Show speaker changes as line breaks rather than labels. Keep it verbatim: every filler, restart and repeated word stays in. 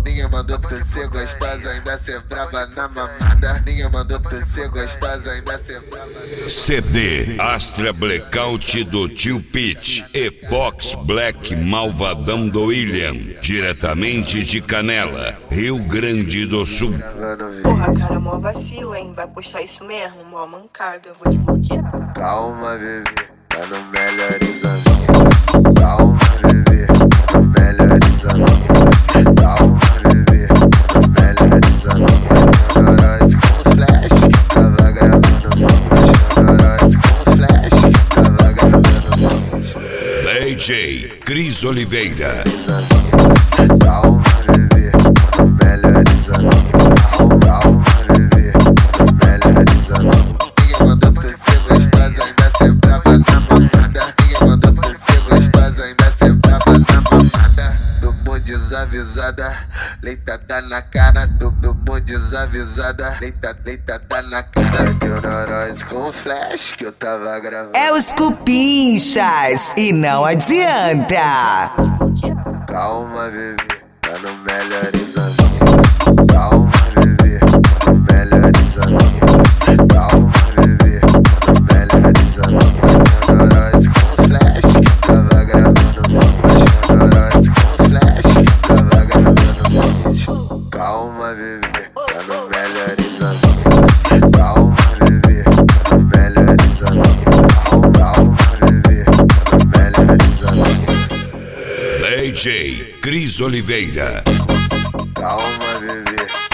Ninguém mandou tu ser gostosa, ainda ser braba na mamada. Ninguém mandou tu ser gostosa, ainda ser braba.
C D Astra Blackout do Tio Pete e Fox Black Malvadão do William, diretamente de Canela, Rio Grande do Sul.
Porra, cara, mó vacilo, hein? Vai postar isso mesmo? Mó mancada, eu vou te bloquear.
Calma, bebê, tá no melhores amigos. Calma, bebê, tá no melhores amigos. Calma, bebê, tá no melhores amigos. Chorose com flash, tava gravando vídeo. Chorose com flash, tava gravando vídeo.
D J Cris Oliveira.
Calma, bebê, tá no melhores amigos. Calma, bebê, tá no melhores amigos. Ninguém mandou tu ser gostosa, ainda ser brava na mamada. Ninguém mandou tu ser gostosa, ainda ser brava na mamada. Tomou desavisada, leitada na cara. Tomou desavisada, leita, leitada na cara. Deu neurose com flash que eu tava gravando.
É os cupinchas e não adianta.
Calma, bebê, tá no melhores amigos. Calma, bebê, tá no melhores amigos. Calma, bebê, tá no melhores amigos. Neurose com flash que tava gravando vídeo. Neurose com flash que tava gravando vídeo. Calma, bebê, tá no melhores amigos. Calma, bebê, tá no melhores amigos. Calma, bebê, tá no melhores amigos.
D J Cris Oliveira.
Calma, bebê.